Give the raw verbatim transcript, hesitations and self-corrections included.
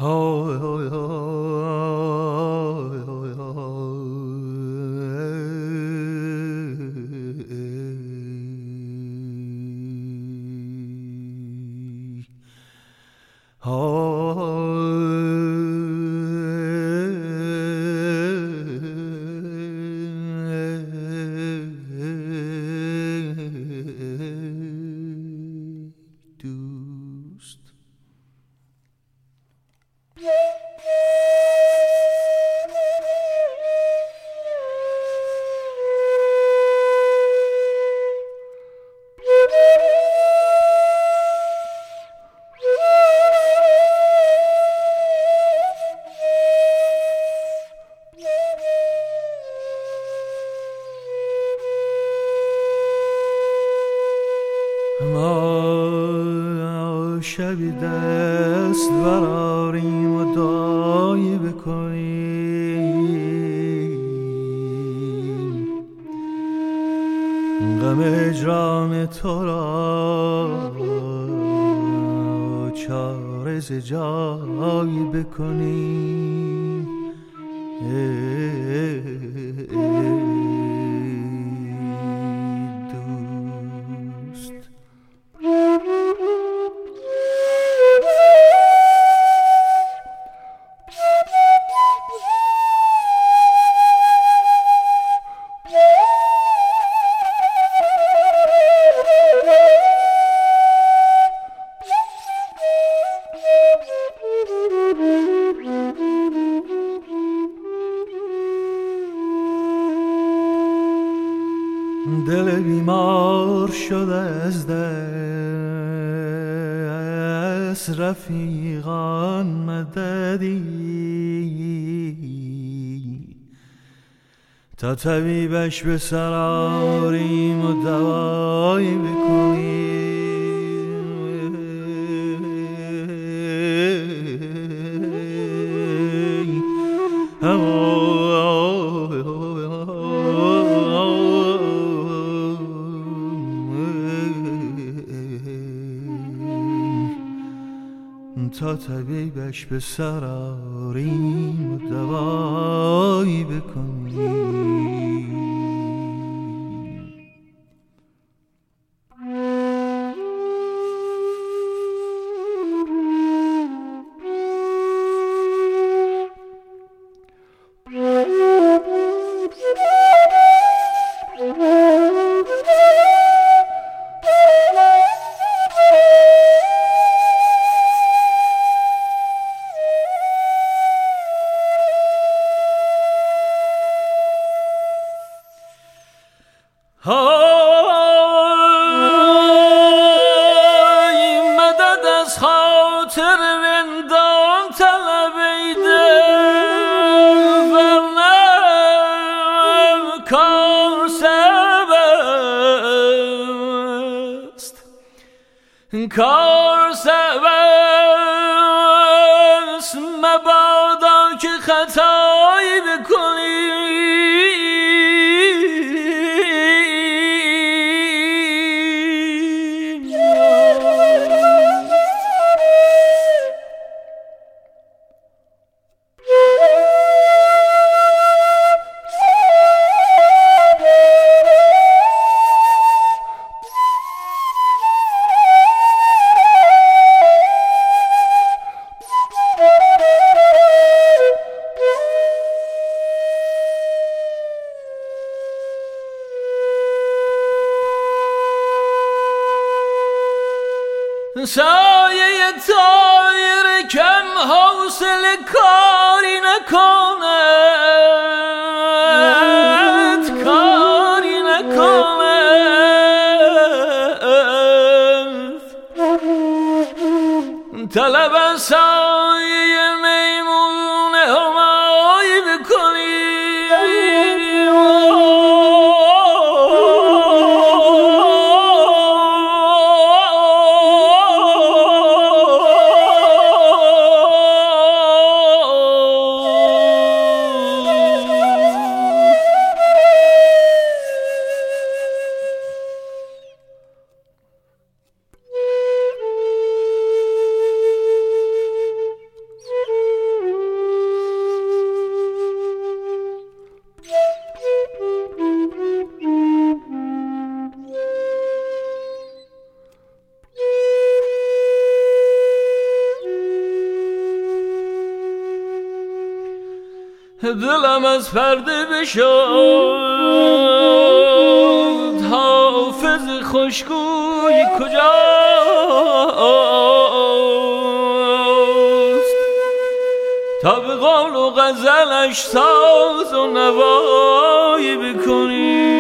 ما شبی دست براریم و دعایی بکنیم، غم اجرام تو را چاره ز جایی بکنیم. دل بیمار شده از دست رفیقان مددی، تا طبیبش به سر آریم و دوایی بکنیم. تا طبیبش به سر آریم و دوایی بکنیم. های مدد از خاطر رندان طلبیده، ورنه کار سب است، کار سب است، مبادا که خطایی بکنی. سایه طایر کم حوصله کاری نکند، کاری نکند. طلب از سایه میمون همایی بکنی. دلم از پرده بشد حافظ خوشگوی کجاست تا به قول و غزلش ساز و نوایی بکنی.